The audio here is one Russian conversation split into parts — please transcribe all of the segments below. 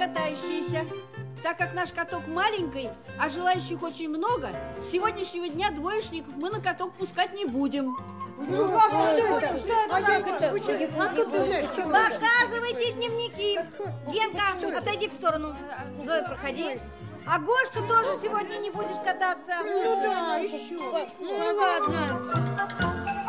катающиеся. Так как наш каток маленький, а желающих очень много, с сегодняшнего дня двоечников мы на каток пускать не будем. Ну как, что это? Откуда ты знаешь? Показывайте дневники. Генка, отойди в сторону. Зоя, проходи. А Гошка тоже сегодня не будет кататься. Ну да, еще. Ну и ладно.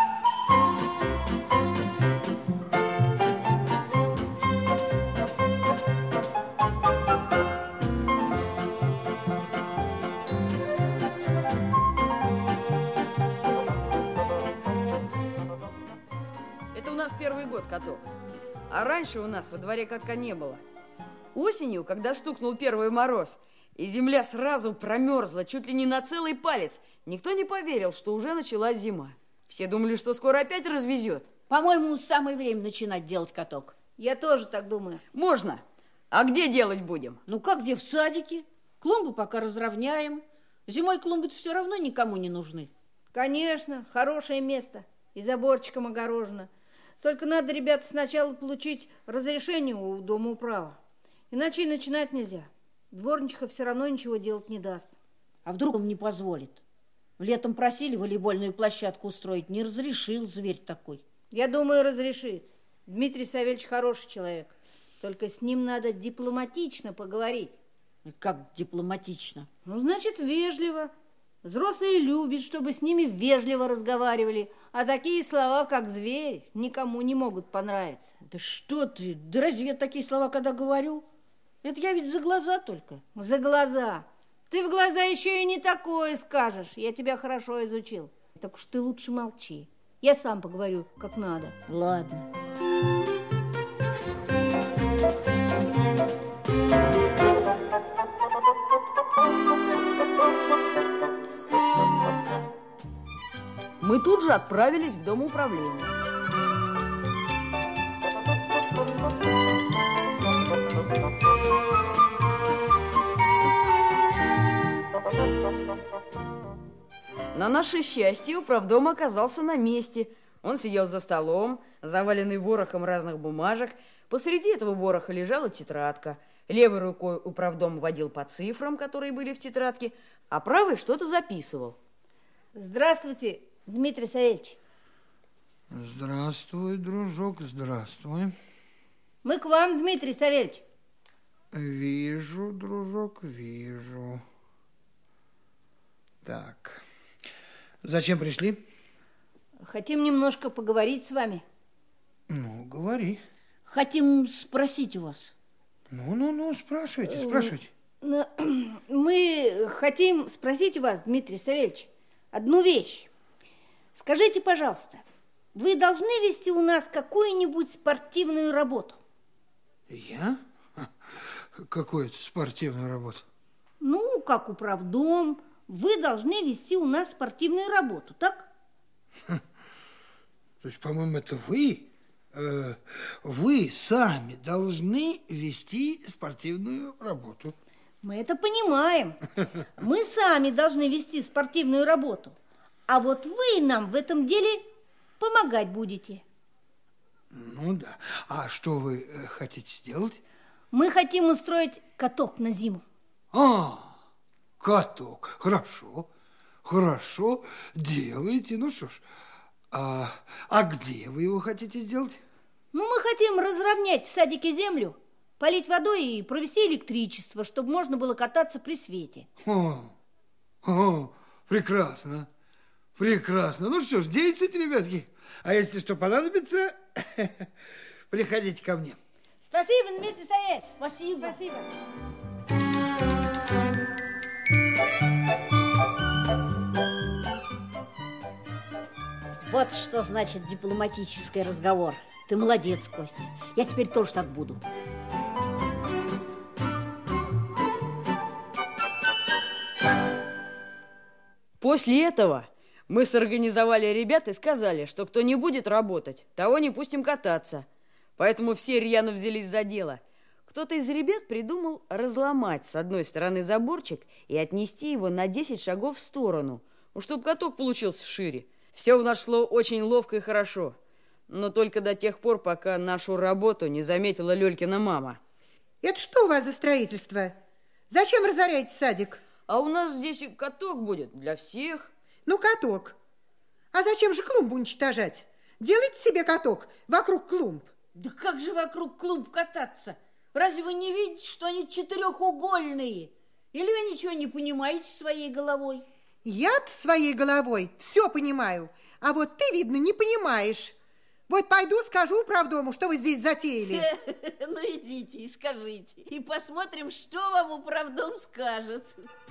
Это у нас первый год каток. А раньше у нас во дворе катка не было. Осенью, когда стукнул первый мороз, и земля сразу промерзла чуть ли не на целый палец, никто не поверил, что уже началась зима. Все думали, что скоро опять развезет. По-моему, самое время начинать делать каток. Я тоже так думаю. Можно. А где делать будем? Ну как где? В садике. Клумбы пока разровняем. Зимой клумбы-то все равно никому не нужны. Конечно, хорошее место. И заборчиком огорожено. Только надо, ребята, сначала получить разрешение у дома управы. Иначе и начинать нельзя. Дворничиха все равно ничего делать не даст. А вдруг он не позволит? Летом просили волейбольную площадку устроить. Не разрешил зверь такой. Я думаю, разрешит. Дмитрий Савельевич хороший человек. Только с ним надо дипломатично поговорить. Как дипломатично? Ну, значит, вежливо. Взрослые любят, чтобы с ними вежливо разговаривали. А такие слова, как зверь, никому не могут понравиться. Да что ты? Да разве я такие слова когда говорю? Это я ведь за глаза только. За глаза. Ты в глаза еще и не такое скажешь. Я тебя хорошо изучил. Так уж ты лучше молчи. Я сам поговорю, как надо. Ладно. Мы тут же отправились в дом управления. На наше счастье, управдом оказался на месте. Он сидел за столом, заваленный ворохом разных бумажек. Посреди этого вороха лежала тетрадка. Левой рукой управдом водил по цифрам, которые были в тетрадке, а правой что-то записывал. Здравствуйте, Дмитрий Савельевич. Здравствуй, дружок, здравствуй. Мы к вам, Дмитрий Савельевич. Вижу, дружок, вижу. Так, зачем пришли? Хотим немножко поговорить с вами. Ну, говори. Хотим спросить у вас. Ну, спрашивайте, спрашивайте. Мы хотим спросить у вас, Дмитрий Савельевич, одну вещь. Скажите, пожалуйста, вы должны вести у нас какую-нибудь спортивную работу? Я? Какую-то спортивную работу? Ну, как управдом, вы должны вести у нас спортивную работу, так? То есть, по-моему, это вы? Вы сами должны вести спортивную работу. Мы это понимаем. Мы сами должны вести спортивную работу. А вот вы нам в этом деле помогать будете. Ну да. А что вы хотите сделать? Мы хотим устроить каток на зиму. Каток. Хорошо. Делайте. Ну что ж. А где вы его хотите сделать? Ну, мы хотим разровнять в садике землю, полить водой и провести электричество, чтобы можно было кататься при свете. Прекрасно. Ну что ж, действуйте, ребятки. А если что понадобится, приходите ко мне. Спасибо, Дмитрий Савельевич. Спасибо. Вот что значит дипломатический разговор. Ты молодец, Костя. Я теперь тоже так буду. После этого мы сорганизовали ребят и сказали, что кто не будет работать, того не пустим кататься. Поэтому все рьяно взялись за дело. Кто-то из ребят придумал разломать с одной стороны заборчик и отнести его на 10 шагов в сторону, чтобы каток получился шире. Все у нас шло очень ловко и хорошо, но только до тех пор, пока нашу работу не заметила Лёлькина мама. Это что у вас за строительство? Зачем разоряете садик? А у нас здесь и каток будет для всех. Ну, каток. А зачем же клумбу уничтожать? Делайте себе каток вокруг клумб. Да как же вокруг клумб кататься? Разве вы не видите, что они четырехугольные? Или вы ничего не понимаете своей головой? Я-то своей головой все понимаю, а вот ты, видно, не понимаешь. Вот пойду скажу управдому, что вы здесь затеяли. Ну, идите и скажите. И посмотрим, что вам управдом скажет.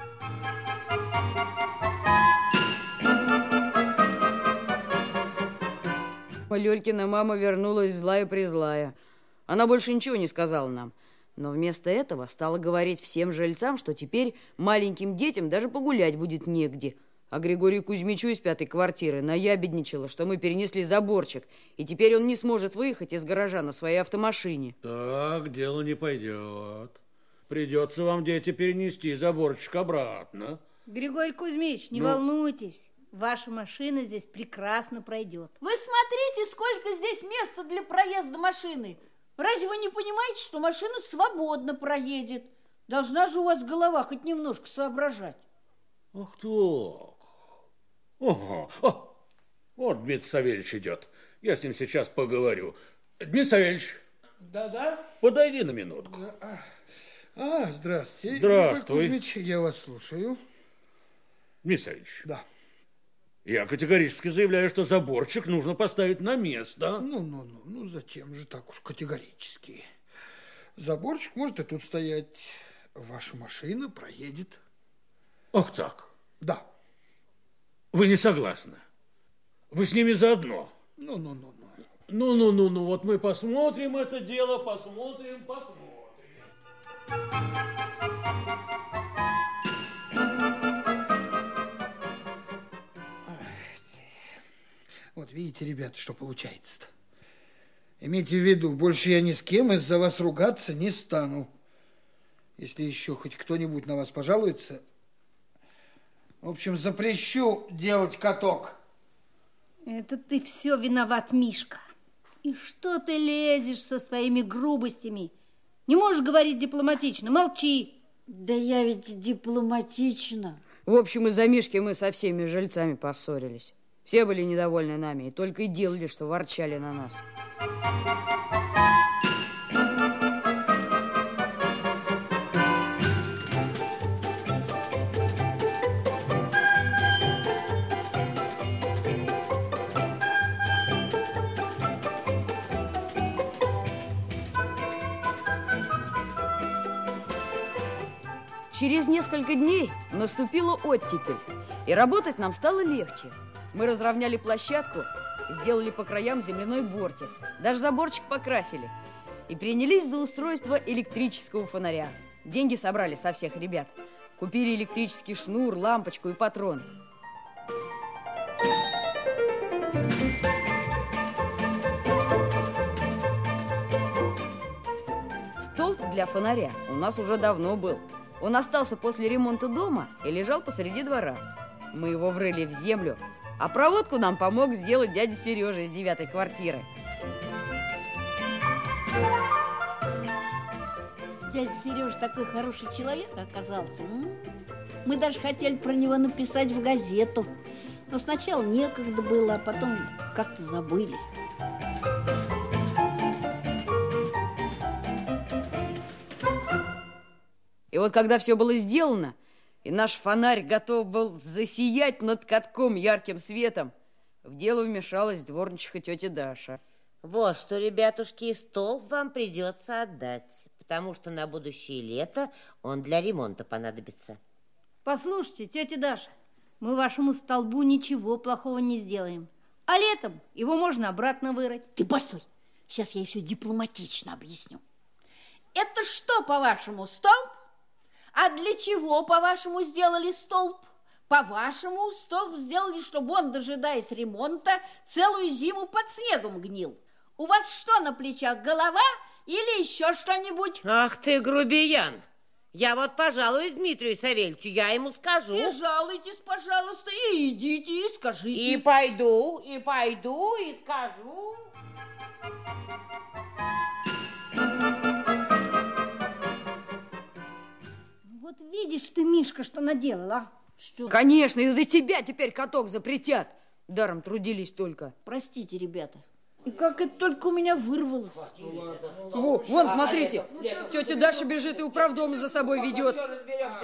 Лёлькина мама вернулась злая-призлая. Она больше ничего не сказала нам. Но вместо этого стала говорить всем жильцам, что теперь маленьким детям даже погулять будет негде. А Григорию Кузьмичу из 5-й квартиры наябедничала, что мы перенесли заборчик, и теперь он не сможет выехать из гаража на своей автомашине. Так дело не пойдет. Придется вам, дети, перенести заборчик обратно. Григорий Кузьмич, не волнуйтесь. Ваша машина здесь прекрасно пройдет. Вы смотрите, сколько здесь места для проезда машины. Разве вы не понимаете, что машина свободно проедет? Должна же у вас голова хоть немножко соображать. Ах так. Ага. Вот Дмитрий Савельевич идет. Я с ним сейчас поговорю. Дмитрий Савельевич. Да-да. Подойди на минутку. Здравствуйте. Здравствуй. Григорий Кузьмич, я вас слушаю. Дмитрий Савельевич. Да. Я категорически заявляю, что заборчик нужно поставить на место. Ну, зачем же так уж категорически? Заборчик может и тут стоять. Ваша машина проедет. Ах так. Да. Вы не согласны? Вы с ними заодно? Ну. Ну, вот мы посмотрим это дело, посмотрим. Вот видите, ребята, что получается-то. Имейте в виду, больше я ни с кем из-за вас ругаться не стану. Если еще хоть кто-нибудь на вас пожалуется... В общем, запрещу делать каток. Это ты все виноват, Мишка. И что ты лезешь со своими грубостями? Не можешь говорить дипломатично, молчи. Да я ведь дипломатично. В общем, из-за Мишки мы со всеми жильцами поссорились. Все были недовольны нами и только и делали, что ворчали на нас. Через несколько дней наступила оттепель, и работать нам стало легче. Мы разровняли площадку, сделали по краям земляной бортик, даже заборчик покрасили и принялись за устройство электрического фонаря. Деньги собрали со всех ребят. Купили электрический шнур, лампочку и патроны. Столб для фонаря у нас уже давно был. Он остался после ремонта дома и лежал посреди двора. Мы его врыли в землю, а проводку нам помог сделать дядя Сережа из 9-й квартиры. Дядя Сережа такой хороший человек оказался. Мы даже хотели про него написать в газету. Но сначала некогда было, а потом как-то забыли. И вот когда все было сделано, и наш фонарь готов был засиять над катком ярким светом, в дело вмешалась дворничиха тетя Даша. Вот что, ребятушки, столб вам придется отдать, потому что на будущее лето он для ремонта понадобится. Послушайте, тетя Даша, мы вашему столбу ничего плохого не сделаем. А летом его можно обратно вырыть. Ты постой, сейчас я все дипломатично объясню. Это что, по-вашему, столб? А для чего, по-вашему, сделали столб? По-вашему, столб сделали, чтобы он, дожидаясь ремонта, целую зиму под снегом гнил. У вас что на плечах, голова или еще что-нибудь? Ах ты, грубиян! Я вот пожалуюсь Дмитрию Савельевичу, я ему скажу. И жалуйтесь, пожалуйста, и идите, и скажите. И пойду, и скажу. Вот видишь ты, Мишка, что наделал, а? Что? Конечно, из-за тебя теперь каток запретят. Даром трудились только. Простите, ребята. И как это только у меня вырвалось. Вон, смотрите, тетя Даша бежит и управдом за собой ведет. Не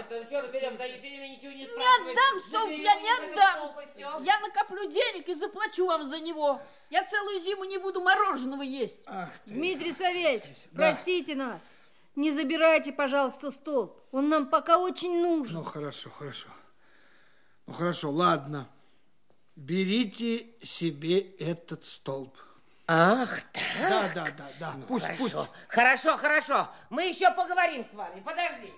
отдам столб, я не отдам. Я накоплю денег и заплачу вам за него. Я целую зиму не буду мороженого есть. Дмитрий Савельевич, простите нас. Не забирайте, пожалуйста, столб. Он нам пока очень нужен. Ну, хорошо. Ну, хорошо, ладно. Берите себе этот столб. Ах, так. Да. Ну, Пусть. Хорошо. Мы еще поговорим с вами. Подожди.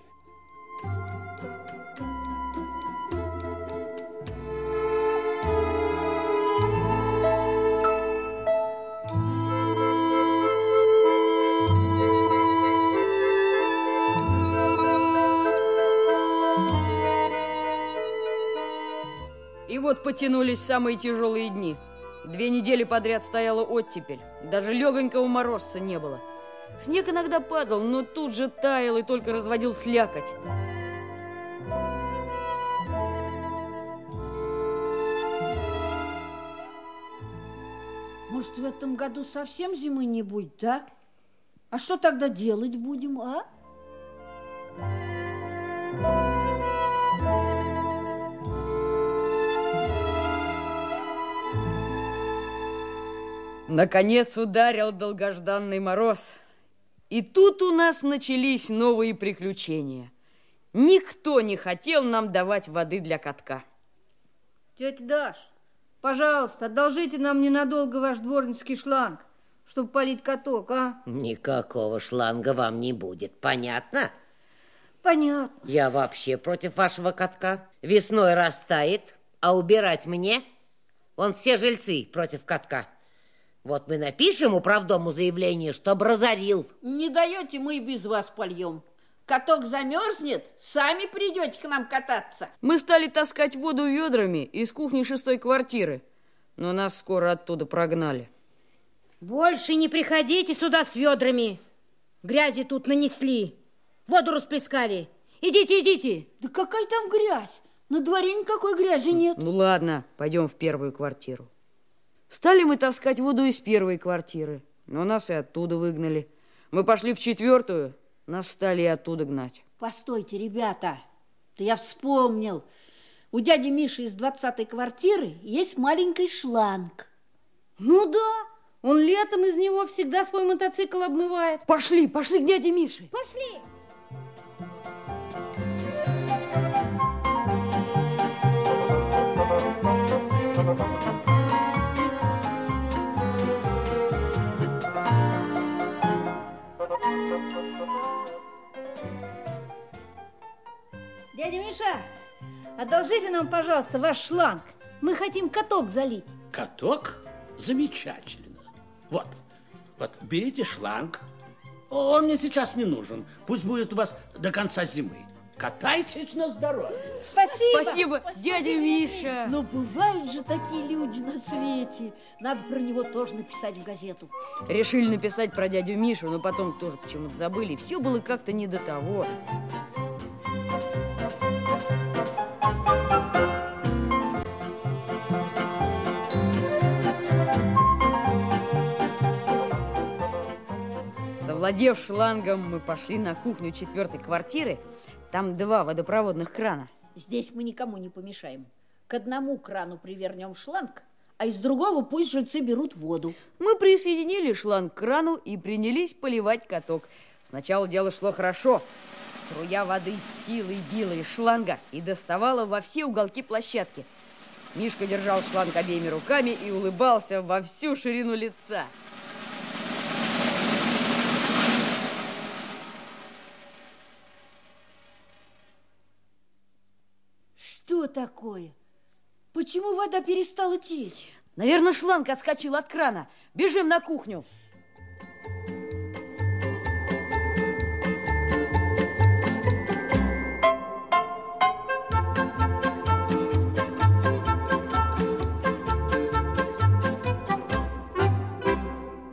И вот потянулись самые тяжелые дни. 2 недели подряд стояла оттепель. Даже легонького морозца не было. Снег иногда падал, но тут же таял и только разводил слякоть. Может, в этом году совсем зимы не будет, да? А что тогда делать будем, а? Наконец ударил долгожданный мороз. И тут у нас начались новые приключения. Никто не хотел нам давать воды для катка. Тетя Даш, пожалуйста, одолжите нам ненадолго ваш дворницкий шланг, чтобы полить каток, а? Никакого шланга вам не будет, понятно? Понятно. Я вообще против вашего катка. Весной растает, а убирать мне? Вон все жильцы против катка. Вот мы напишем управдому заявление, чтоб разорил. Не даете, мы и без вас польем. Каток замерзнет, сами придете к нам кататься. Мы стали таскать воду ведрами из кухни 6-й квартиры, но нас скоро оттуда прогнали. Больше не приходите сюда с ведрами. Грязи тут нанесли, воду расплескали. Идите. Да какая там грязь? На дворе никакой грязи нет. Ну ладно, пойдем в 1-ю квартиру. Стали мы таскать воду из 1-й квартиры, но нас и оттуда выгнали. Мы пошли в 4-ю, нас стали и оттуда гнать. Постойте, ребята, да я вспомнил. У дяди Миши из 20-й квартиры есть маленький шланг. Ну да, он летом из него всегда свой мотоцикл обмывает. Пошли к дяде Мише. Пошли. Дядя Миша, одолжите нам, пожалуйста, ваш шланг. Мы хотим каток залить. Каток? Замечательно. Вот, берите шланг. Он мне сейчас не нужен. Пусть будет у вас до конца зимы. Катайтесь на здоровье. Спасибо, дядя Миша. Но бывают же такие люди на свете. Надо про него тоже написать в газету. Решили написать про дядю Мишу, но потом тоже почему-то забыли. Все было как-то не до того. Завладев шлангом, мы пошли на кухню 4-й квартиры. Там 2 водопроводных крана. Здесь мы никому не помешаем. К одному крану привернем шланг, а из другого пусть жильцы берут воду. Мы присоединили шланг к крану и принялись поливать каток. Сначала дело шло хорошо. Струя воды с силой била из шланга и доставала во все уголки площадки. Мишка держал шланг обеими руками и улыбался во всю ширину лица. Что такое? Почему вода перестала течь? Наверное, шланг отскочил от крана. Бежим на кухню.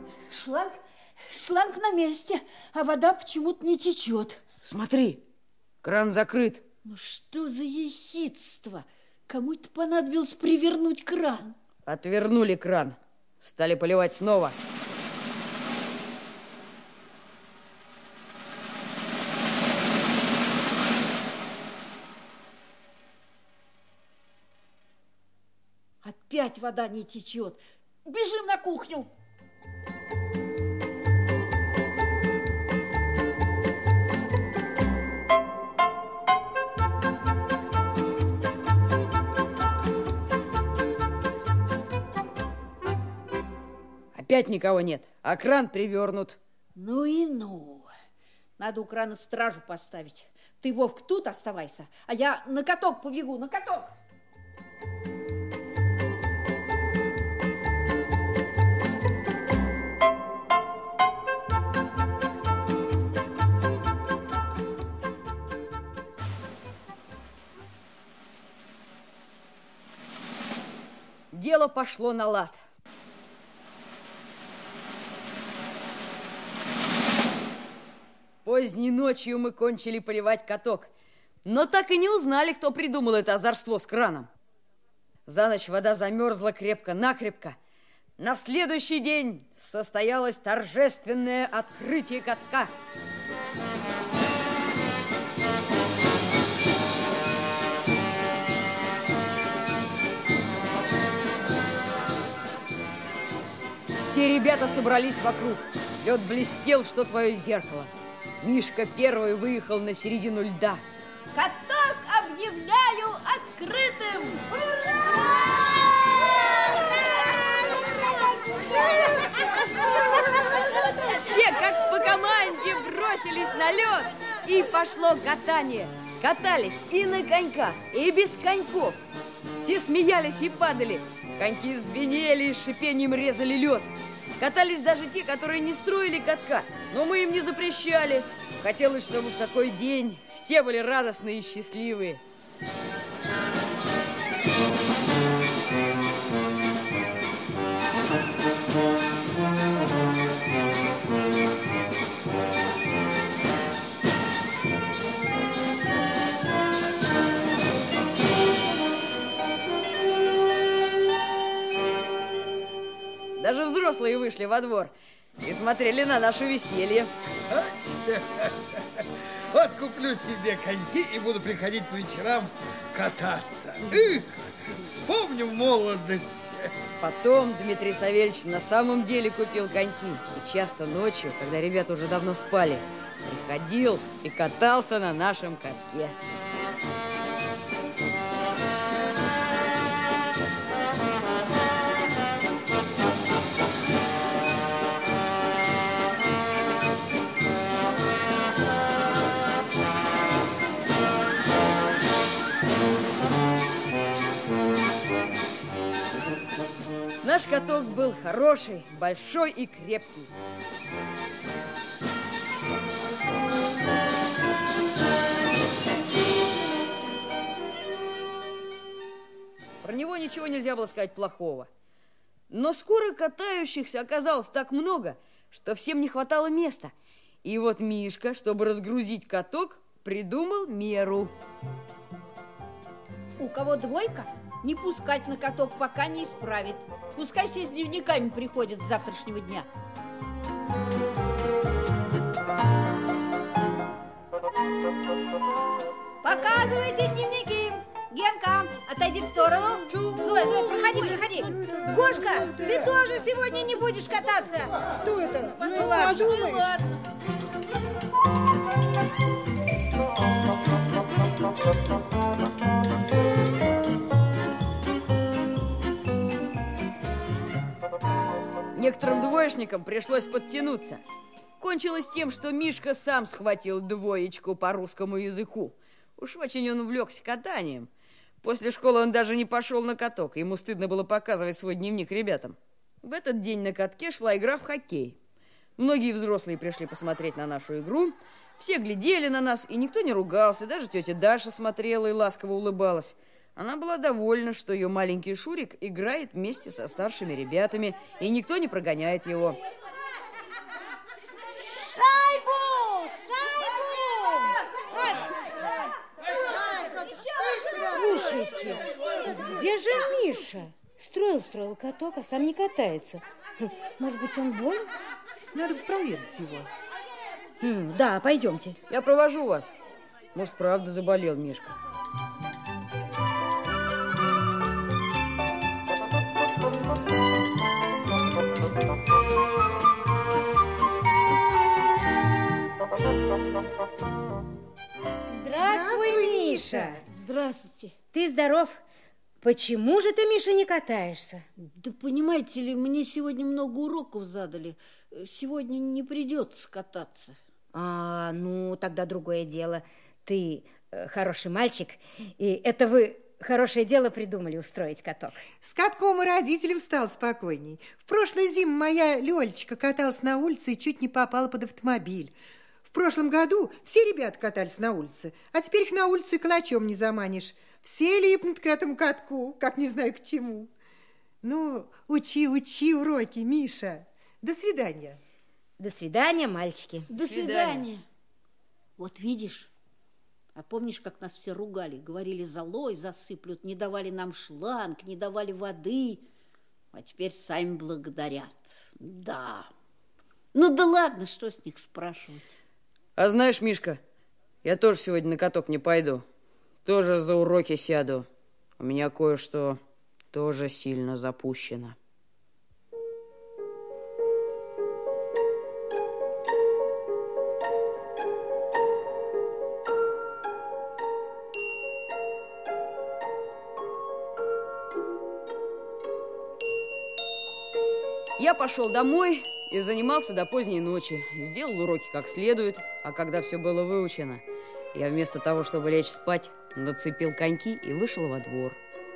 Шланг на месте, а вода почему-то не течет. Смотри, Кран закрыт. Ну что за ехидство? Кому это понадобилось привернуть кран? Отвернули кран. Стали поливать снова. Опять вода не течет. Бежим на кухню. Опять никого нет, а кран привернут. Ну и ну. Надо у крана стражу поставить. Ты, Вовк, тут оставайся, а я на каток побегу, на каток. Дело пошло на лад. Поздней ночью мы кончили поливать каток, но так и не узнали, кто придумал это озорство с краном. За ночь вода замерзла крепко-накрепко. На следующий день состоялось торжественное открытие катка. Все ребята собрались вокруг. Лед блестел, что твое зеркало. Мишка первый выехал на середину льда. Каток объявляю открытым! Ура! Все, как по команде, бросились на лед, и пошло катание. Катались и на коньках, и без коньков. Все смеялись и падали. Коньки звенели и с шипением резали лед. Катались даже те, которые не строили катка, но мы им не запрещали. Хотелось, чтобы в такой день все были радостные и счастливые. Даже взрослые вышли во двор и смотрели на наше веселье. Вот куплю себе коньки и буду приходить по вечерам кататься. Вспомним молодость. Потом Дмитрий Савельевич на самом деле купил коньки. И часто ночью, когда ребята уже давно спали, приходил и катался на нашем катке. Наш каток был хороший, большой и крепкий. Про него ничего нельзя было сказать плохого. Но скоро катающихся оказалось так много, что всем не хватало места. И вот Мишка, чтобы разгрузить каток, придумал меру. У кого двойка, не пускать на каток, пока не исправит. Пускай все с дневниками приходят с завтрашнего дня. Показывайте дневники. Генка, отойди в сторону. Зоя, проходи. Кошка, ты тоже сегодня не будешь кататься. Что это? Ну ладно, подумаешь. Некоторым двоечникам пришлось подтянуться. Кончилось тем, что Мишка сам схватил двоечку по русскому языку. Уж очень он увлекся катанием. После школы он даже не пошел на каток. Ему стыдно было показывать свой дневник ребятам. В этот день на катке шла игра в хоккей. Многие взрослые пришли посмотреть на нашу игру. Все глядели на нас, и никто не ругался. Даже тетя Даша смотрела и ласково улыбалась. Она была довольна, что ее маленький Шурик играет вместе со старшими ребятами, и никто не прогоняет его. Шайбу! Где же Миша? Строил каток, а сам не катается. Может быть, он болен? Надо бы проверить его. Да, пойдемте. Я провожу вас. Может, правда заболел Мишка. Здравствуй, Миша. Здравствуйте. Ты здоров? Почему же ты, Миша, не катаешься? Да понимаете ли, мне сегодня много уроков задали. Сегодня не придется кататься. Ну, тогда другое дело. Ты хороший мальчик, и это вы хорошее дело придумали устроить каток. С катком и родителям стало спокойней. В прошлую зиму моя Лёлечка каталась на улице и чуть не попала под автомобиль. В прошлом году все ребята катались на улице, а теперь их на улице калачом не заманишь. Все липнут к этому катку, как не знаю к чему. Ну, учи уроки, Миша. До свидания. До свидания, мальчики. До свидания. Вот видишь, а помнишь, как нас все ругали? Говорили, золой засыплют, не давали нам шланг, не давали воды. А теперь сами благодарят. Да. Ну да ладно, что с них спрашивать. А знаешь, Мишка, я тоже сегодня на каток не пойду. Тоже за уроки сяду. У меня кое-что тоже сильно запущено. Я пошел домой и занимался до поздней ночи. Сделал уроки как следует, а когда все было выучено, я вместо того, чтобы лечь спать, нацепил коньки и вышел во двор.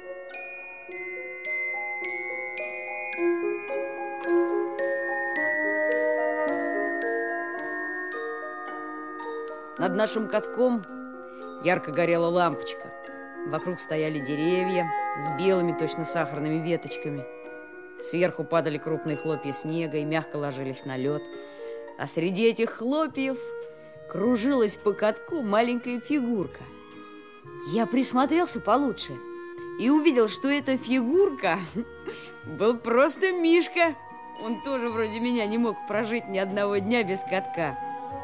Над нашим катком ярко горела лампочка. Вокруг стояли деревья с белыми, точно сахарными веточками. Сверху падали крупные хлопья снега и мягко ложились на лед. А среди этих хлопьев кружилась по катку маленькая фигурка. Я присмотрелся получше и увидел, что эта фигурка был просто Мишка. Он тоже вроде меня не мог прожить ни одного дня без катка.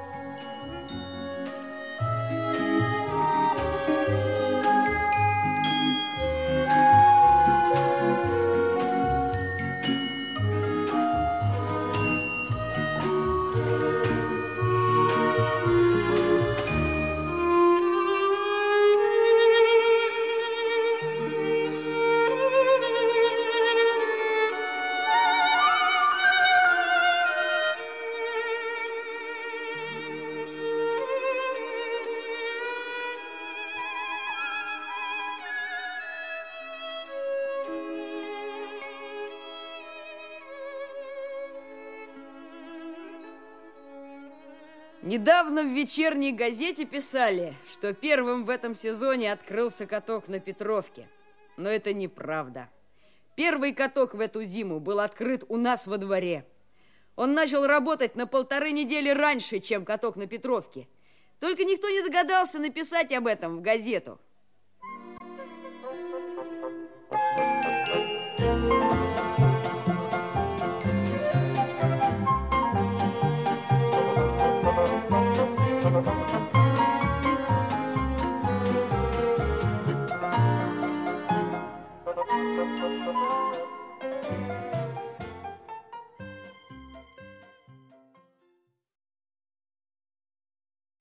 Недавно в вечерней газете писали, что первым в этом сезоне открылся каток на Петровке. Но это неправда. Первый каток в эту зиму был открыт у нас во дворе. Он начал работать на 1,5 недели раньше, чем каток на Петровке. Только никто не догадался написать об этом в газету.